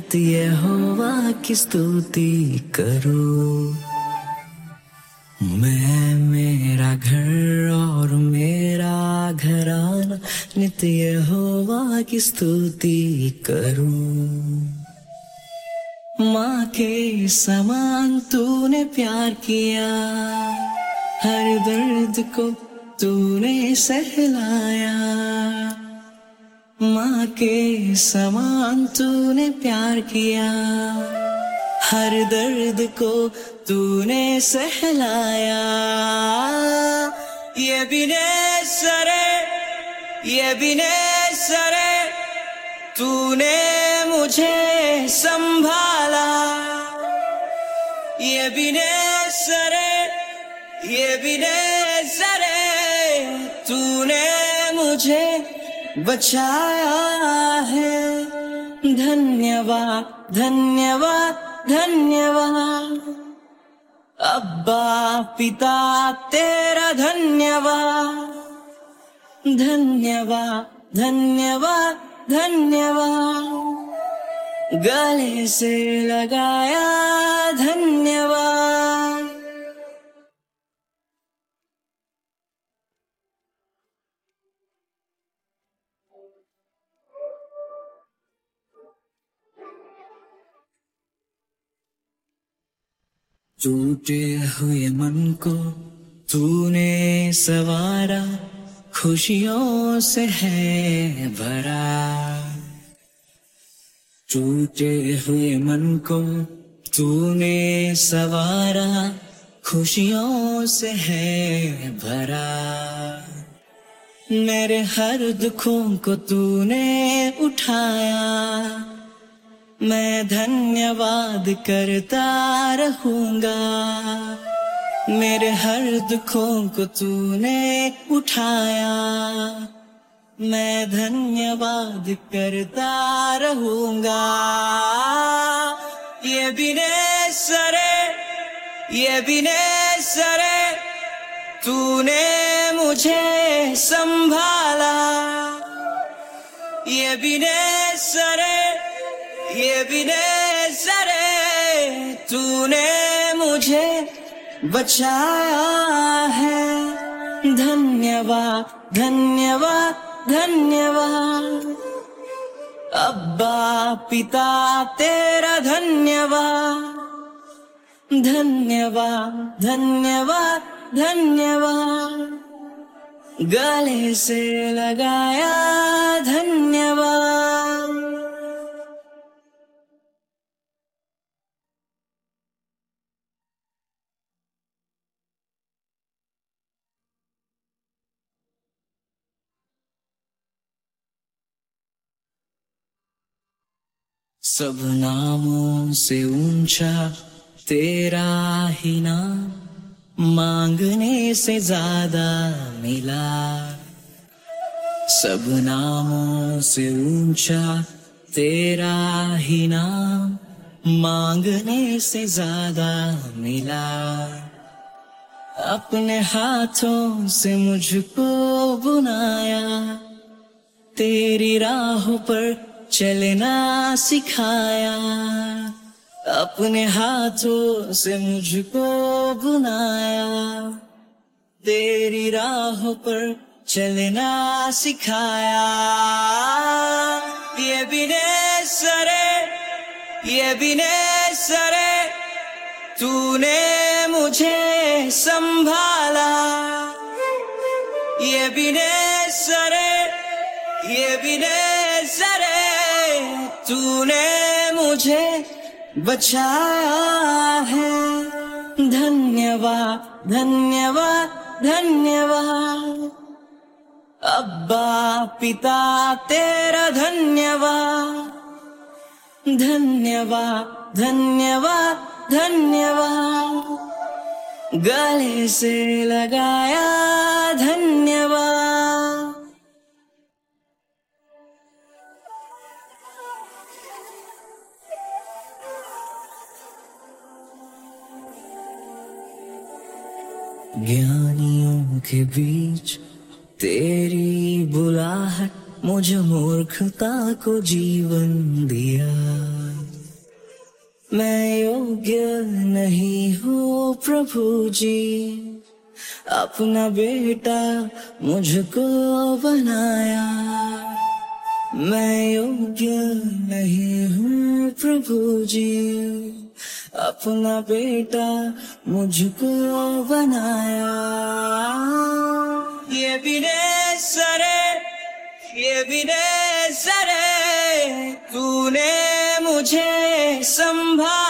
नित्य यहोवा की स्तुति करो। मैं मेरा घर और मेरा घराना नित्य यहोवा की स्तुति करूं। माँ के समान तूने प्यार किया, हर दर्द को तूने सहलाया। माँ के समान तूने प्यार किया, हर दर्द को तूने सहलाया। ये बिनेसरे तूने मुझे संभाला। ये बिनेसरे तूने मुझे बचाया है। धन्यवाद धन्यवाद धन्यवाद अब्बा पिता तेरा धन्यवाद। धन्यवाद धन्यवाद धन्यवाद गले से लगाया धन्यवाद। टूटे हुए मन को तूने संवारा, खुशियों से है भरा। टूटे हुए मन को तूने संवारा, खुशियों से है भरा। मेरे हर दुखों को तूने उठाया, मैं धन्यवाद करता रहूंगा। मेरे हर दुखों को तूने उठाया, मैं धन्यवाद करता रहूंगा। ये बिनेसरे तूने मुझे संभाला। ये बिनेसरे तूने मुझे बचाया है। धन्यवाद धन्यवाद धन्यवाद अब्बा पिता तेरा धन्यवाद। धन्यवाद धन्यवाद धन्यवाद गले से लगाया धन्यवाद। सब नामों से ऊंचा तेरा ही नाम, मांगने से ज्यादा मिला। सब नामों से ऊंचा तेरा ही नाम, मांगने से ज्यादा मिला। अपने हाथों से मुझको बुनाया, तेरी राहों पर चलना सिखाया। अपने हाथों से मुझको बुनाया, तेरी राहों पर चलना सिखाया। ये बिनेसरे तूने मुझे संभाला। ये बिनेसरे तूने मुझे बचाया है। धन्यवाद धन्यवाद धन्यवाद अब्बा पिता तेरा धन्यवाद। धन्यवाद धन्यवाद धन्यवाद गले से लगाया धन्यवाद। ज्ञानियों के बीच तेरी बुलाहट, मुझे मूर्खता को जीवन दिया। मैं योग्य नहीं हूँ प्रभु जी, अपना बेटा मुझको बनाया। मैं योग्य नहीं हूँ प्रभु जी, अपना बेटा मुझको बनाया। ये भी रे सरे, ये भी रे सरे, तूने मुझे संभाला।